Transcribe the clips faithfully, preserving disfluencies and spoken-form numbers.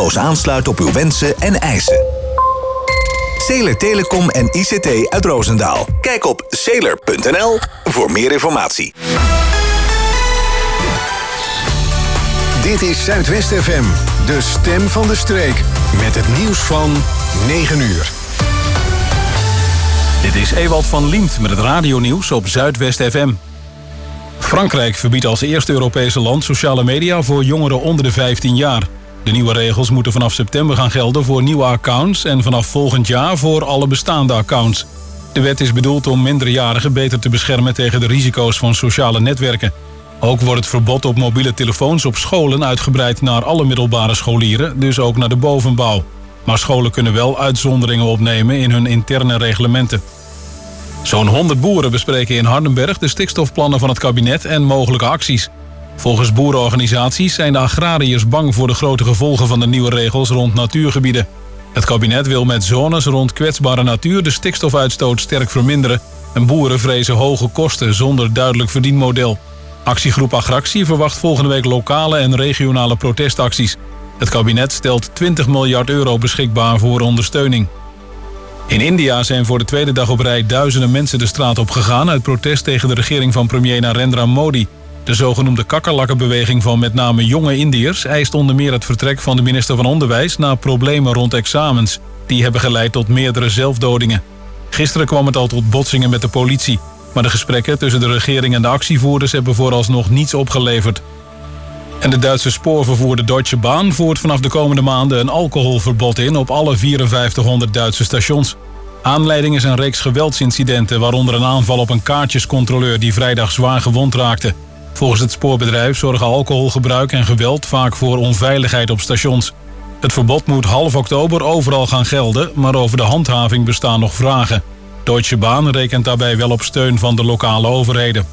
kosteloos aansluiten op uw wensen en eisen. Sailor Telecom en I C T uit Roosendaal. Kijk op sailor punt n l voor meer informatie. Dit is Zuidwest F M, de stem van de streek. Met het nieuws van negen uur. Dit is Ewald van Liemt met het radionieuws op Zuidwest F M. Frankrijk verbiedt als eerste Europese land sociale media voor jongeren onder de vijftien jaar. De nieuwe regels moeten vanaf september gaan gelden voor nieuwe accounts en vanaf volgend jaar voor alle bestaande accounts. De wet is bedoeld om minderjarigen beter te beschermen tegen de risico's van sociale netwerken. Ook wordt het verbod op mobiele telefoons op scholen uitgebreid naar alle middelbare scholieren, dus ook naar de bovenbouw. Maar scholen kunnen wel uitzonderingen opnemen in hun interne reglementen. Zo'n honderd boeren bespreken in Hardenberg de stikstofplannen van het kabinet en mogelijke acties. Volgens boerenorganisaties zijn de agrariërs bang voor de grote gevolgen van de nieuwe regels rond natuurgebieden. Het kabinet wil met zones rond kwetsbare natuur de stikstofuitstoot sterk verminderen en boeren vrezen hoge kosten zonder duidelijk verdienmodel. Actiegroep Agractie verwacht volgende week lokale en regionale protestacties. Het kabinet stelt twintig miljard euro beschikbaar voor ondersteuning. In India zijn voor de tweede dag op rij duizenden mensen de straat op gegaan uit protest tegen de regering van premier Narendra Modi. De zogenoemde kakkerlakkenbeweging van met name jonge Indiërs eist onder meer het vertrek van de minister van Onderwijs na problemen rond examens. Die hebben geleid tot meerdere zelfdodingen. Gisteren kwam het al tot botsingen met de politie. Maar de gesprekken tussen de regering en de actievoerders hebben vooralsnog niets opgeleverd. En de Duitse spoorvervoerder Deutsche Bahn voert vanaf de komende maanden een alcoholverbod in op alle vierenvijftighonderd Duitse stations. Aanleiding is een reeks geweldsincidenten, waaronder een aanval op een kaartjescontroleur die vrijdag zwaar gewond raakte. Volgens het spoorbedrijf zorgen alcoholgebruik en geweld vaak voor onveiligheid op stations. Het verbod moet half oktober overal gaan gelden, maar over de handhaving bestaan nog vragen. Deutsche Bahn rekent daarbij wel op steun van de lokale overheden.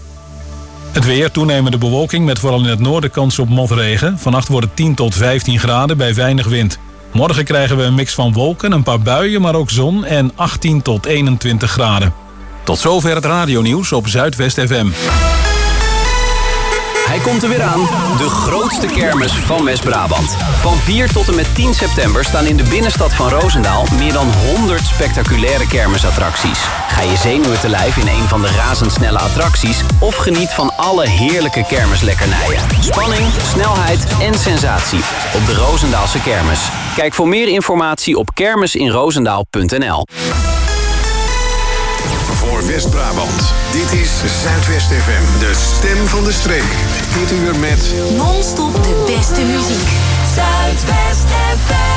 Het weer, toenemende bewolking met vooral in het noorden kans op motregen. Vannacht wordt het tien tot vijftien graden bij weinig wind. Morgen krijgen we een mix van wolken, een paar buien, maar ook zon en achttien tot eenentwintig graden. Tot zover het radionieuws op Zuidwest F M. Hij komt er weer aan, de grootste kermis van West-Brabant. Van vier tot en met tien september staan in de binnenstad van Roosendaal meer dan honderd spectaculaire kermisattracties. Ga je zenuwen te lijf in een van de razendsnelle attracties of geniet van alle heerlijke kermislekkernijen. Spanning, snelheid en sensatie op de Roosendaalse kermis. Kijk voor meer informatie op kermisinroosendaal punt n l. Voor West-Brabant, dit is Zuidwest F M, de stem van de streek. Dit uur met non-stop de beste muziek. Zuidwest F M.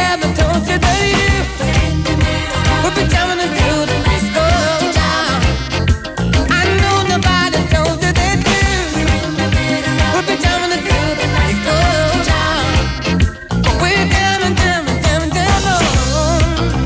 ever told you that you would be coming into the disco down? I know nobody told you that you would be coming into the disco down. We're coming, coming, coming, coming on.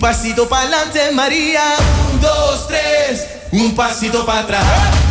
pasito para adelante, María. Un, dos, tres, un pasito para atrás.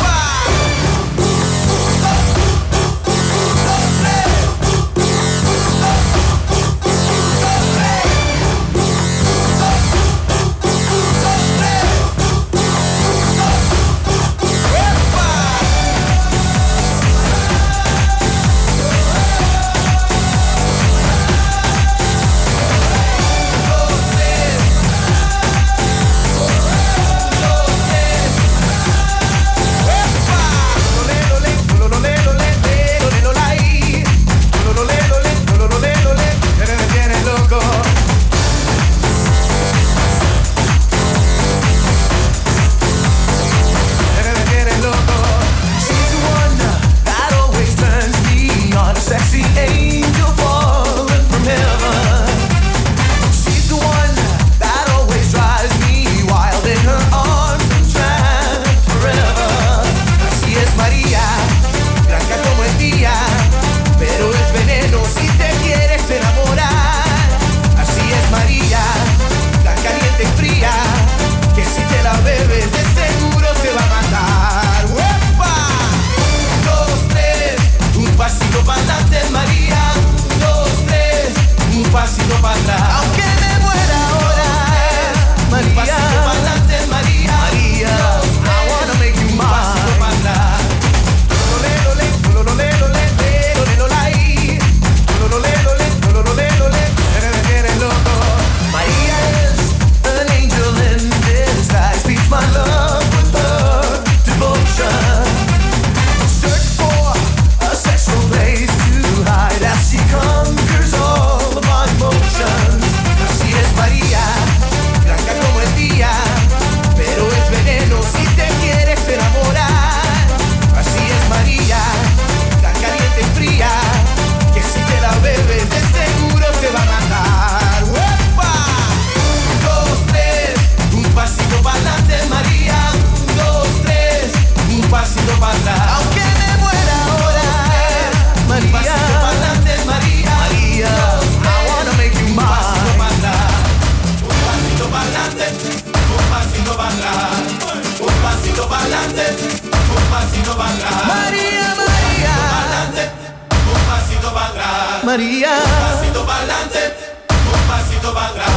María. Un pasito para adelante, un pasito para atrás.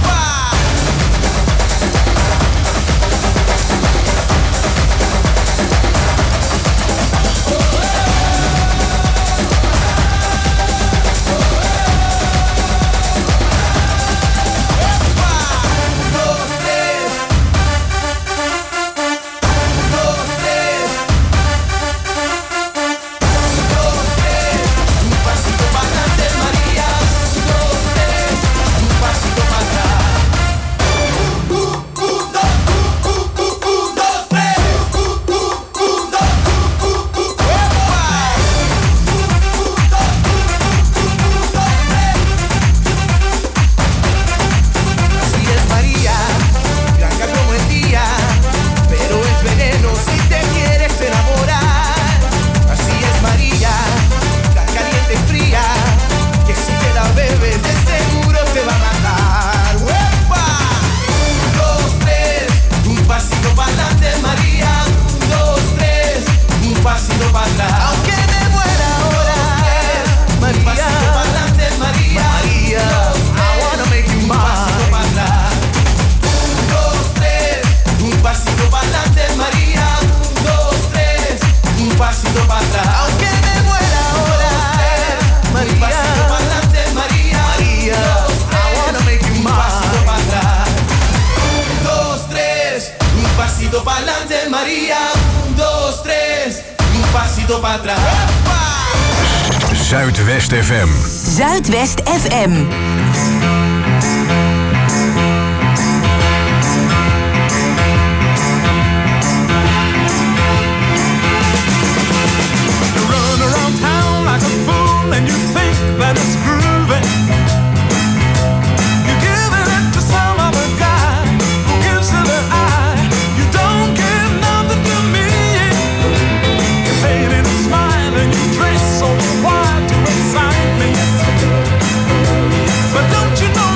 Zuidwest F M. Zuidwest F M. But don't you know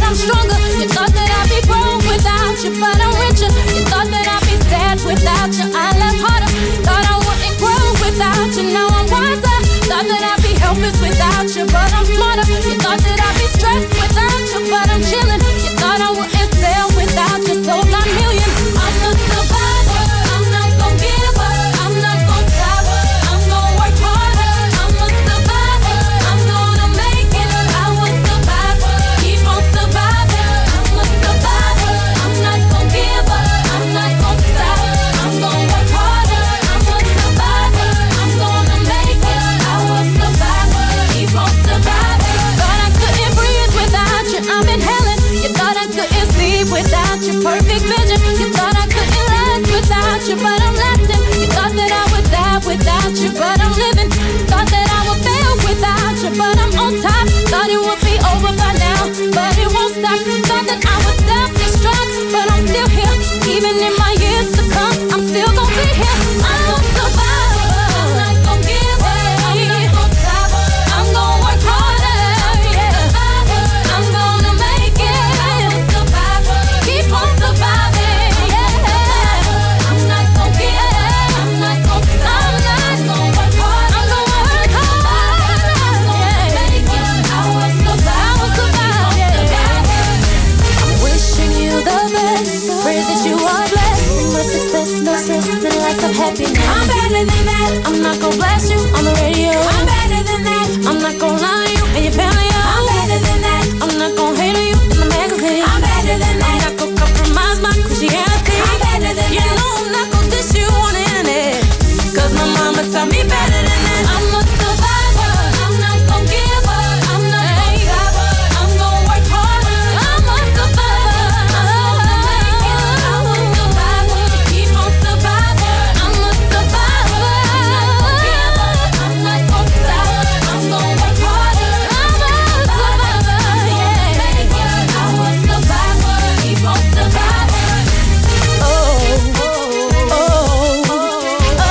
but I'm stronger. You thought that I'd be broke without you, but I'm richer. You thought that I'd be sad without you, I love harder. Thought I wouldn't grow without you, now I'm wiser. Thought that I'd be helpless without you, but I'm smarter. You thought that I'd be stressed without you, but I'm chilling. You thought I wouldn't sell without you, sold nine million. I'm a survivor, I'm not gon' give up, I'm not gon' stop, I'm gon' work harder. I'm a survivor, I'm gonna make it, I will survive, keep on surviving. I'm a survivor, I'm not gon' give up, I'm not gon' stop, I'm gon' work harder. I'm a survivor, I'm gonna make it, I will survive, keep on surviving. Thought I couldn't breathe without you, I'm inhaling. You thought I couldn't sleep without your perfect vision. You thought I couldn't last without you, but I'm lasting. You thought that I would die without you, but I'm living. Thought that I would fail without you, but I'm on top. Thought it would be over by now, but it won't stop. Thought that I would self-destruct, but I'm still here. Even in my years to come, I'm still gonna be here. I'm a survivor, I'm not gonna give up, I'm not gonna stop, I'm gonna work harder, yeah. I'm gonna make it, I'm a survivor, keep on surviving, yeah. I'm not gonna give up, I'm not gonna stop, I'm not gonna work hard, I'm gonna work hard, I'm gonna make it, I will survive, I will survive, yeah. I'm wishing you the best, pray that you are blessed, with success, no stress, and lots of happiness. I'm better than that, I'm not gonna blast you on the radio. I'm better than that, I'm not gonna lie to you and your family. I'm better than that, I'm not gonna hate on you in the magazine. I'm better than that, I'm not gonna compromise my Christianity. I'm better than you that, you know I'm not gonna diss you on the internet, cause my mama taught me better than that. I'm a survivor, I'm not gonna give up, I'm not gonna stop, I'm gonna work harder. I'm a survivor, I'm gonna make it, I will survive, keep on surviving. I'm a survivor, I'm not gonna give up, I'm not gonna stop, I'm gonna work harder. I'm a survivor, yeah, I will survive, keep on surviving. Oh, oh, oh, oh, oh,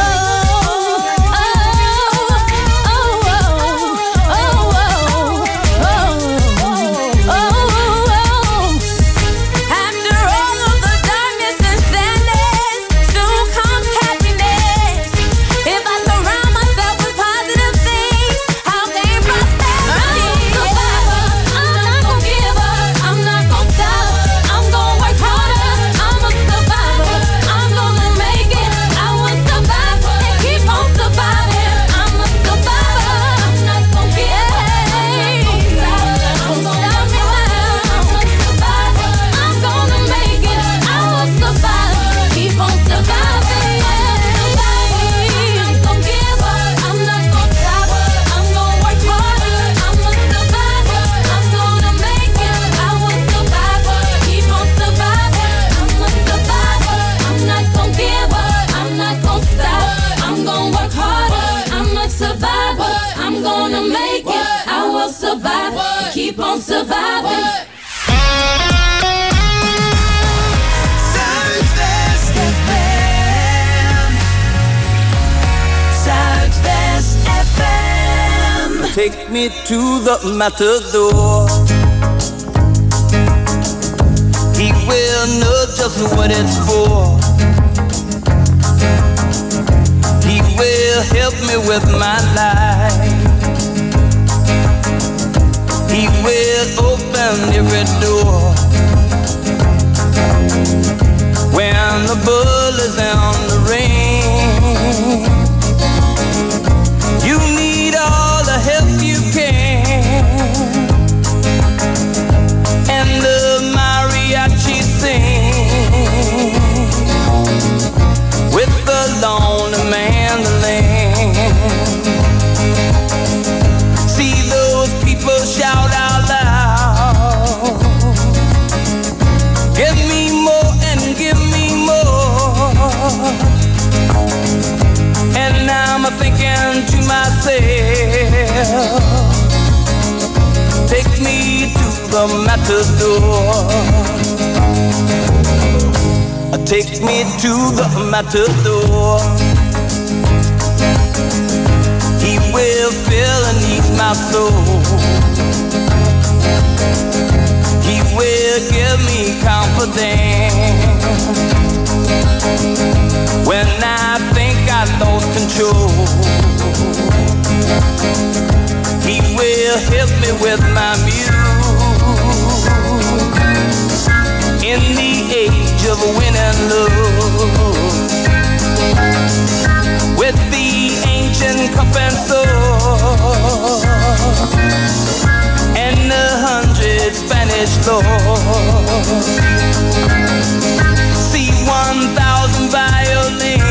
After all of the darkness and sadness, soon comes happiness. If I surround myself with positive things, I'll gain prosperity. I'm a survivor, I'm not gonna give up, I'm not gonna stop, I'm gonna work harder. I'm a survivor, I'm gonna make it, I will survive and keep on surviving. I'm a survivor, I'm not gonna give up, I'm not gonna stop, I'm gonna stop me now. I'm a survivor, I'm gonna make it, I will survive, keep on surviving. I'm not gonna give up, I'm not gonna stop, I'm gonna work harder. I'm a survivor, I'm gonna make it, I will survive, keep on surviving. I'm a survivor, I'm not gonna give up, I'm not gonna stop, I'm gonna work harder. I'm a survivor, I'm gonna make it, I will survive, keep on surviving. Zuidwest F M. Zuidwest F M. Take me to the matador. He will know just what it's for. He will help me with my life. He will open every door. When the bull is on the ring, you need all the help you can. And the mariachi sing with the lonely mandolin. See those people shout out loud, give me more and give me more. And I'm thinking to myself, take me to the matador. Take me to the matador. He will fill and ease my soul. He will for them. When I think I lost control, He will help me with my muse. In the age of win and love, with the ancient cup and sword, and a hundred Spanish lords, see one thousand violins,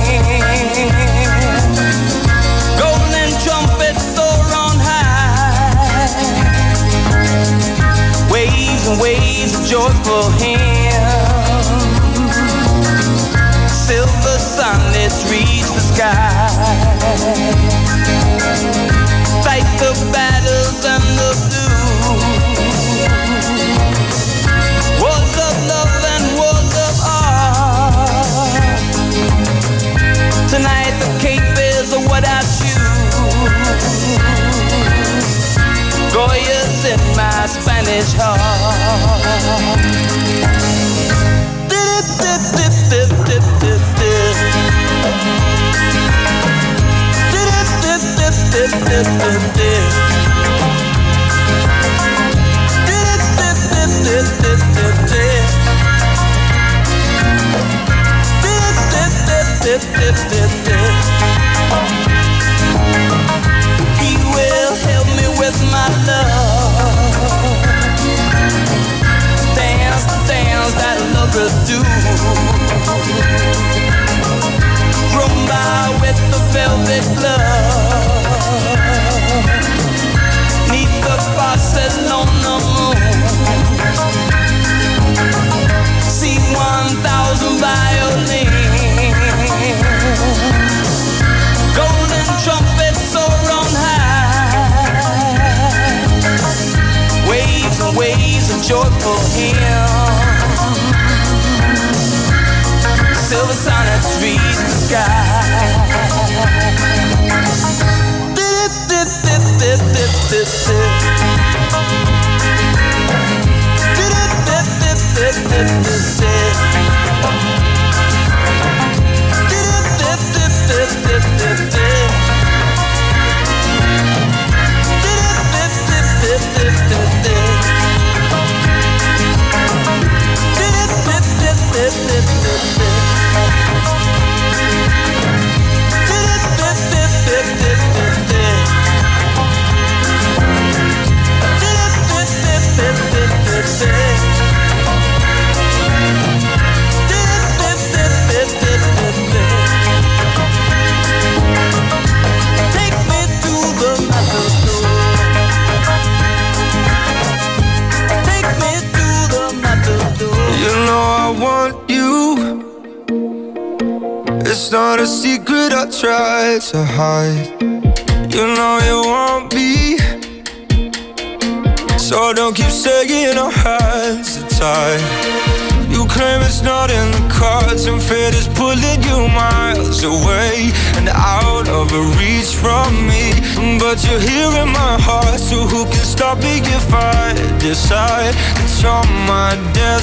golden trumpets soar on high, waves and waves of joyful hymns, silver sunlets reach the sky, fight the battles and the blue, wars of love and wars of art. Tonight the cape is what I choose, Goya's in my Spanish heart. Dip, dip, dip, dip, dip, dip, dip. Dip, dip, dip, dip, dip, dip, dip. Dip, dip, dip, dip, dip, dip, dip. Dip, dip, dip, dip, dip, dip. He will help me with my love. Dance the dance that lovers do. Rumba with the velvet glove, neath the Barcelona moon, see one thousand violins, golden trumpets soar on high, waves and waves of joyful hymns, silver sonnets reach the sky. Dip, dip, dip, dip, dip, dip, dip. Dip, dip, dip, dip, dip, dip, dip. Dip, dip, dip, dip, dip, dip, dip. Dip, dip, dip, dip, dip, dip, dip. Dip, dip, dip, dip, dip, dip, dip. Take me to the matador. Take me to the matador. You know I want you. It's not a secret I try to hide. You know you want me, so don't keep saying our hands are tied. You claim it's not in the cards, and fate is pulling you miles away and out of reach from me. But you're here in my heart, so who can stop me if I decide that you're my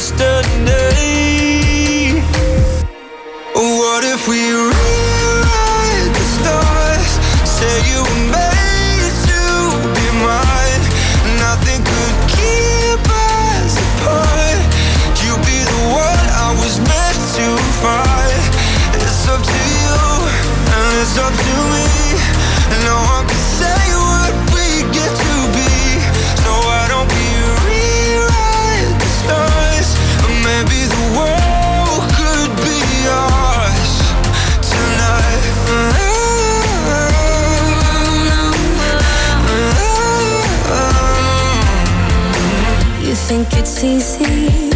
destiny? What if we rewrite the stars? Say you were made to be mine. Nothing could keep us apart. You be the one I was meant to find. It's up to you and it's up to me. No one can say what we get to be. So why don't we rewrite the stars? Or maybe the world could be ours tonight. You think it's easy?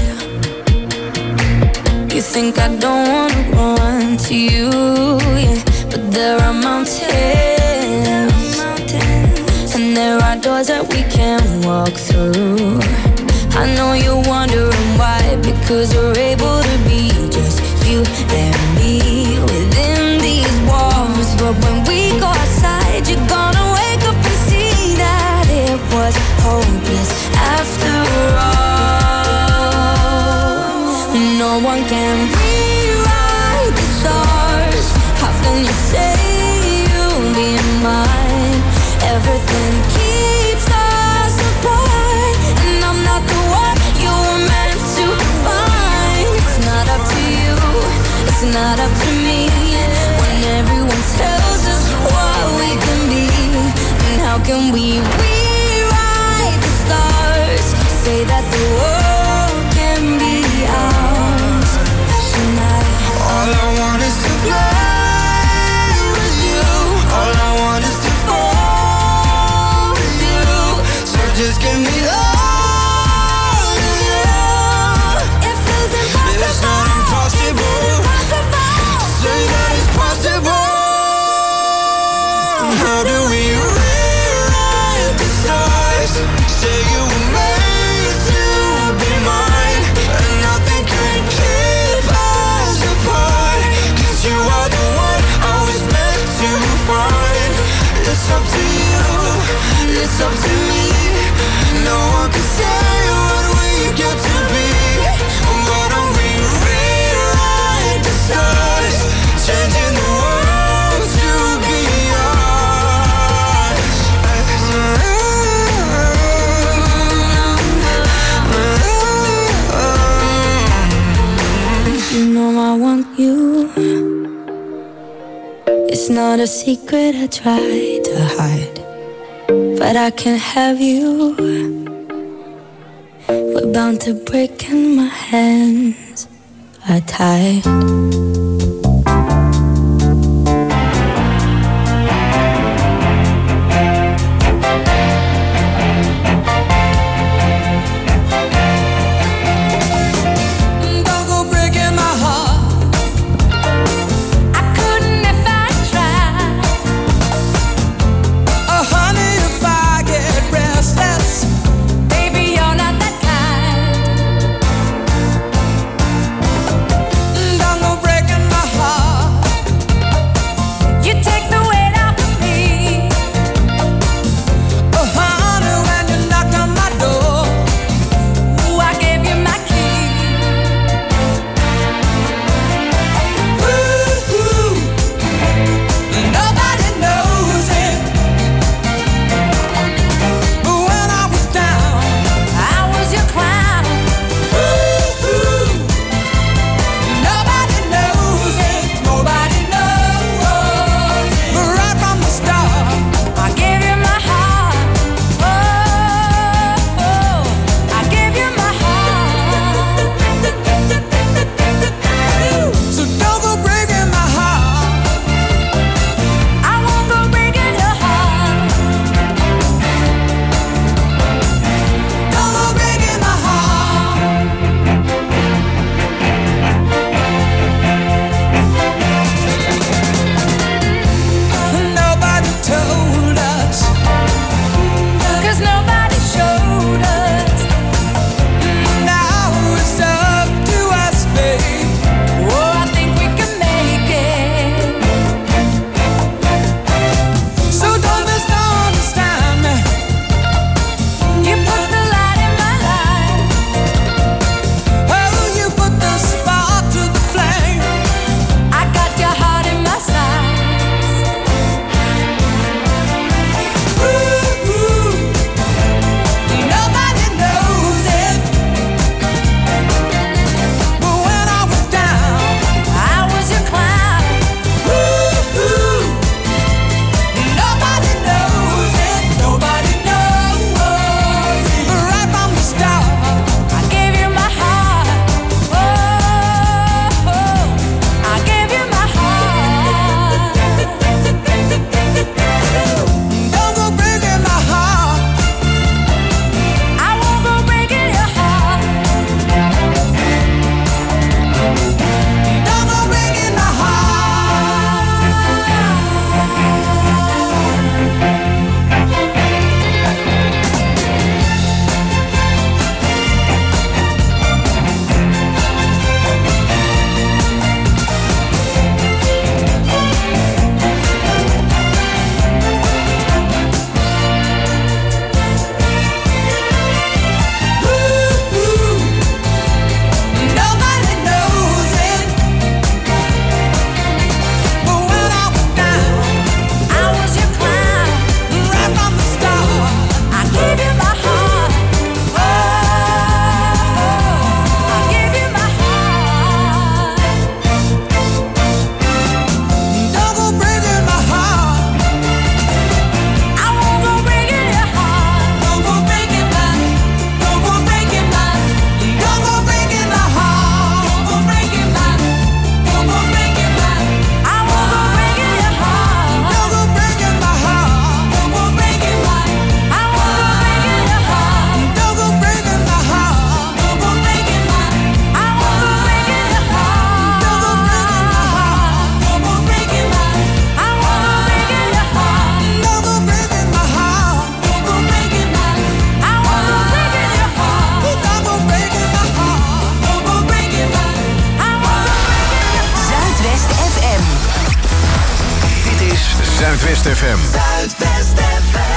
You think I don't wanna run to you, yeah. But there are mountains, and there are doors that we can walk through. I know you're wondering why, because we're able to be just you and me within these walls. But when we go outside, you're gonna wake up and see that it was hopeless after all. no one can rewrite the stars. How can you say you'll be mine? Everything keeps us apart, and I'm not the one you were meant to find. It's not up to you, it's not up to me. When everyone tells us what we can be, and how can we rewrite the stars? Say that the world can be ours tonight. All I want is to fly with you. All I want is to fall with you. So just give me all of you. It feels impossible. It's not impossible. Say that it's possible. How do we rewrite the stars? Say you were made to be mine, and nothing can keep us apart. 'Cause you are the one I was meant to find. It's up to you, it's up to me. No one can say what we get to be. Why don't we rewrite the stars? Changing the world to be ours. You know I want you. It's not a secret I try to hide, but I can't have you. We're bound to break and my hands are tied. Don't go breaking my heart. I couldn't if I tried. Oh, honey, if I get restless, Baby, you're not that kind. don't go break Zuidwest F M. Zuidwest F M.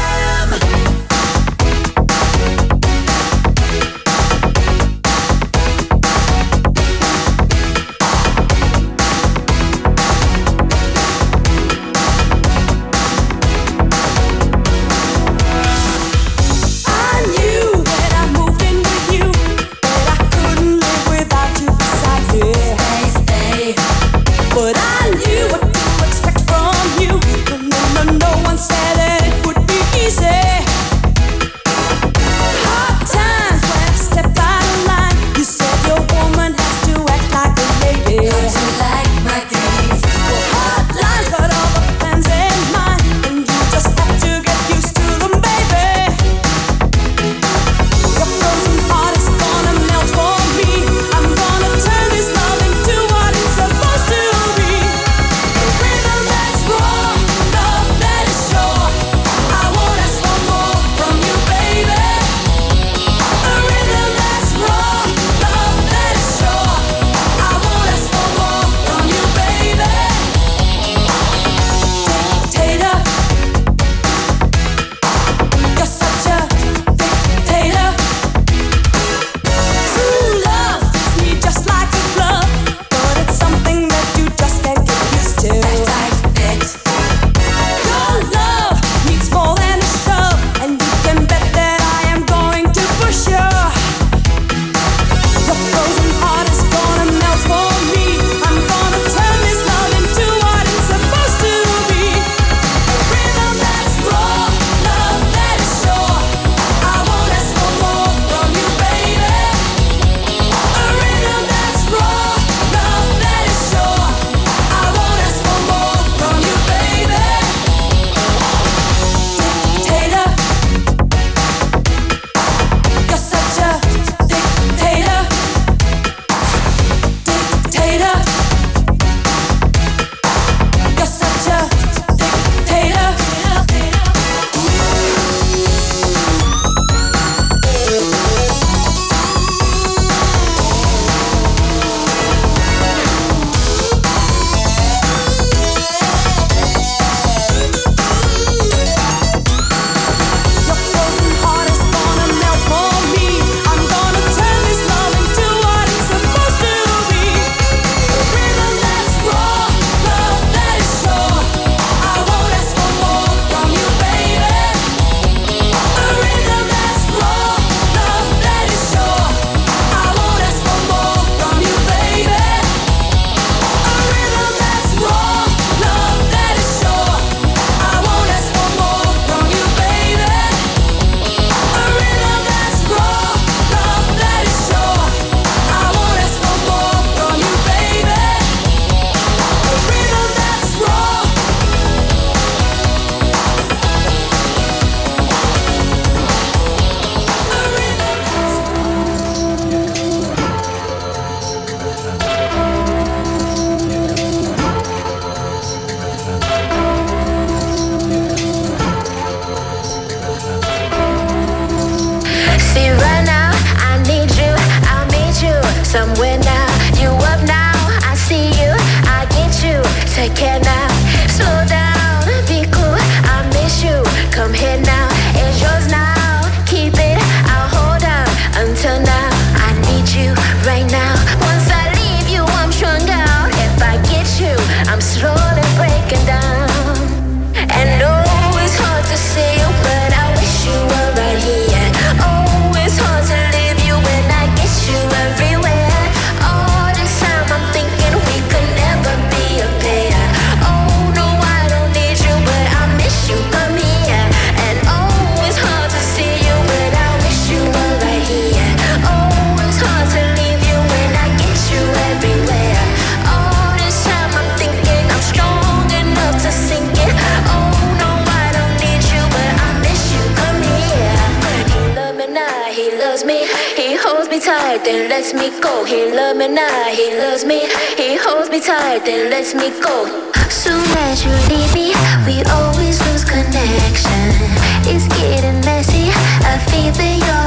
tight, then lets me go. He loves me now, he loves me. He holds me tight, then lets me go. Soon as you leave me, we always lose connection. It's getting messy, I feel your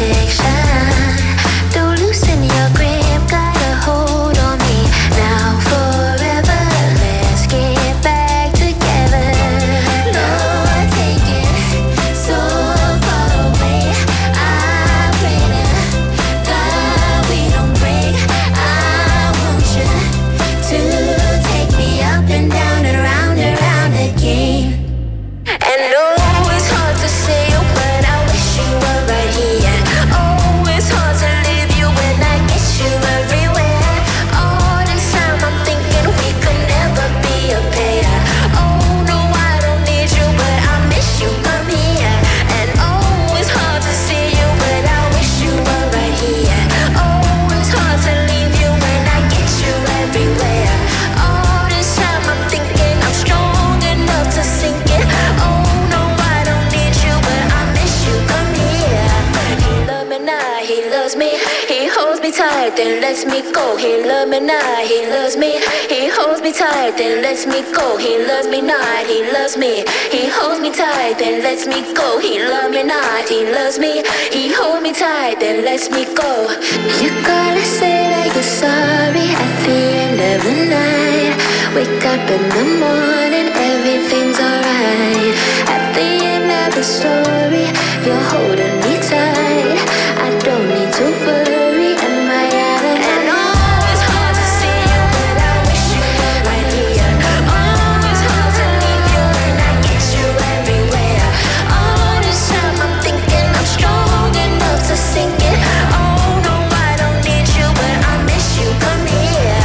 affection. Don't loosen your grip, got a hold on me. Now forever, let's get back together. tight, then lets me go. He loves me not, he loves me. He holds me tight, then lets me go. He loves me not, he loves me. He holds me tight, then lets me go. He loves me not, he loves me. He holds me tight, then lets me go. You gotta say that you're sorry at the end of the night. Wake up in the morning, everything's alright. At the end of the story, you're holding me tight. I don't need to worry, am I out of hand? Oh, it's hard to see you, but I wish you were right here. Oh, it's hard to leave you and I get you everywhere. All this time I'm thinking I'm strong enough to sink it. Oh no, I don't need you, but I miss you. Come here.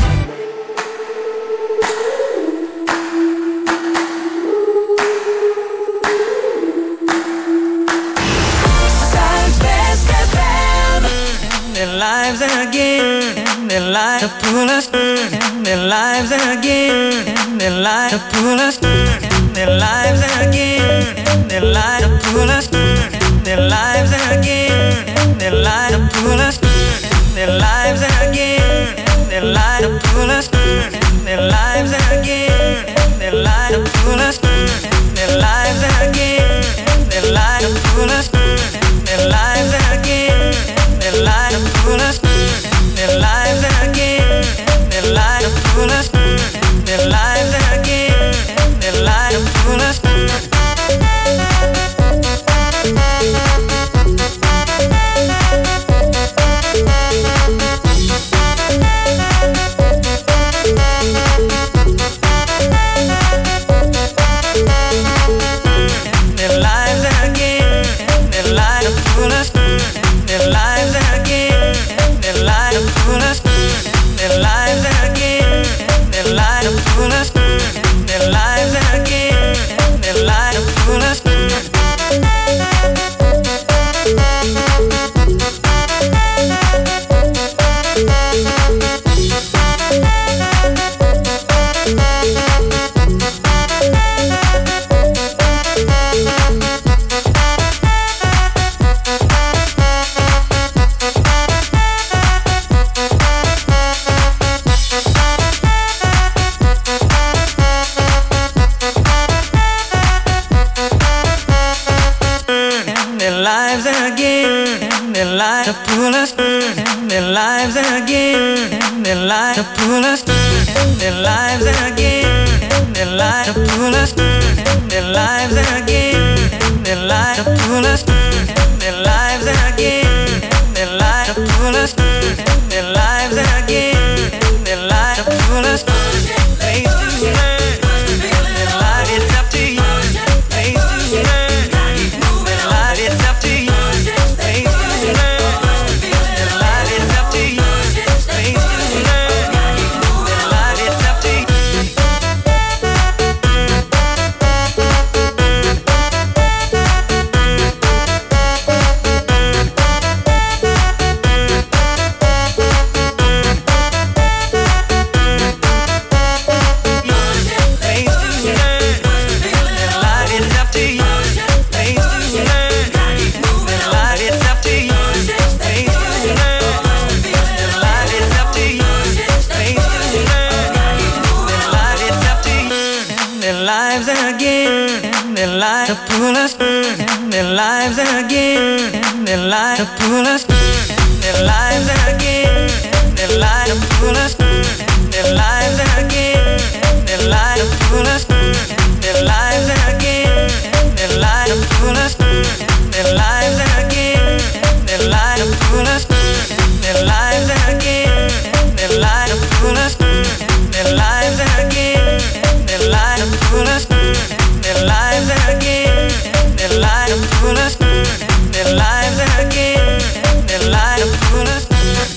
Their lives again, their lives to pull us, their lives again, their lives to pull us, their lives again, their lives to pull us, their lives again, their lives to pull us, their lives again, their lives to pull us, their lives again, their lives to pull us, their lives again, their lives to pull us, their lives again. Their light to pull us, their lives again, their light to pull us, their lives again, their light to pull us. Their lives again, their light to pull us. Their lives again, their light to pull us. Their lives again, their light to pull us. Their lives again, their light to pull us. To pull us, their lives again, their light to pull us, their lives again, their light to pull us, their lives again, their light to pull us, their lives again, their light to pull us, their lives again, their light to pull us. Place to learn, their light, it's up to you. Place to learn, their light, it's up to you. Place to learn. To pull us, their lives again, their light to pull us, their lives again, their light to pull us, their lives again, their light to pull us, their lives again, their light to pull us, their lives again, their light to pull us, their lives again, their light to pull us, their lives again, their light to pull us, their lives again, their light to pull us, their lives again, their light to pull us.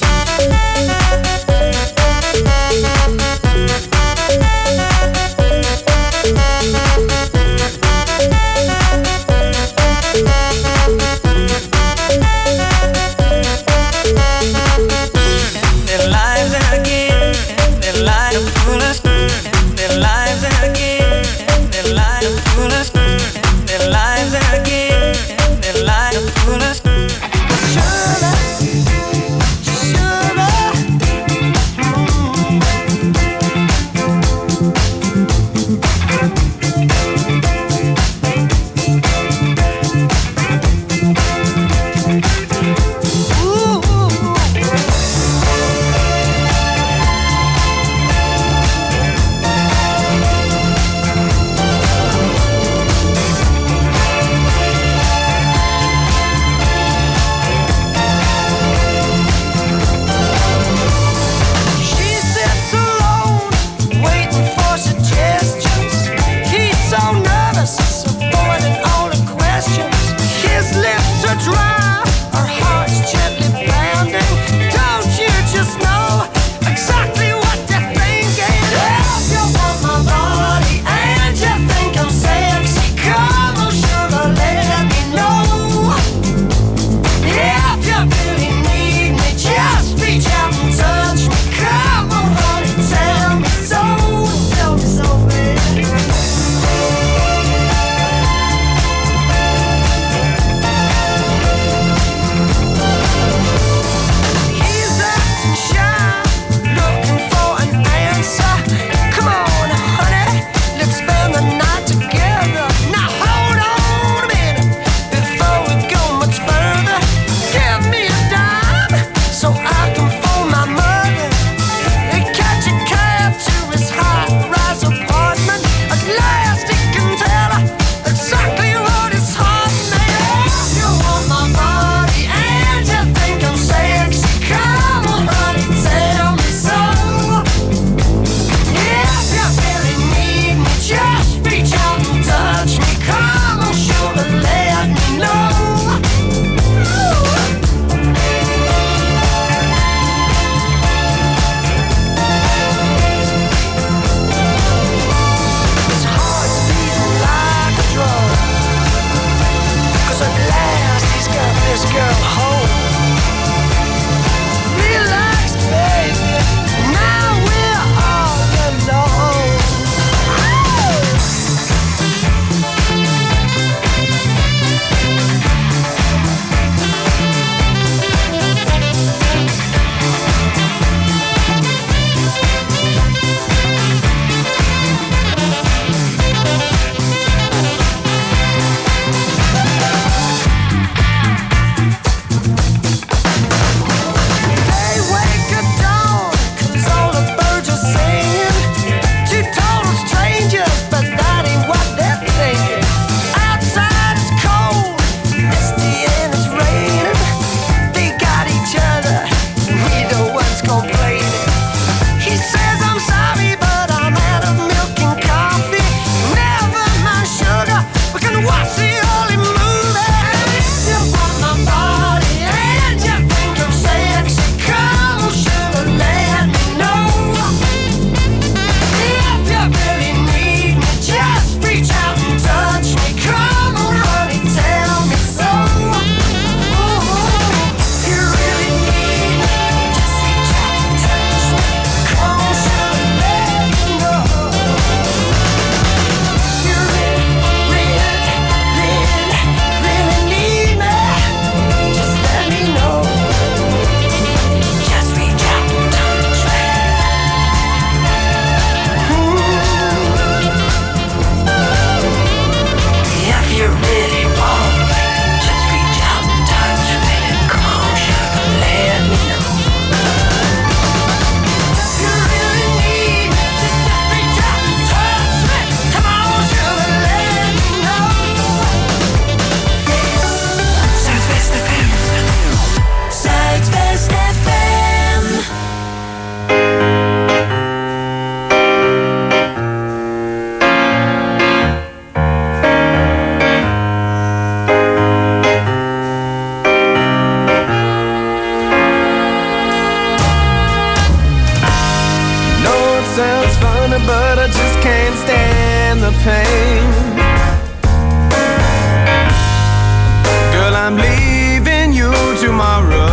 want it, but I just can't stand the pain. Girl, I'm leaving you tomorrow.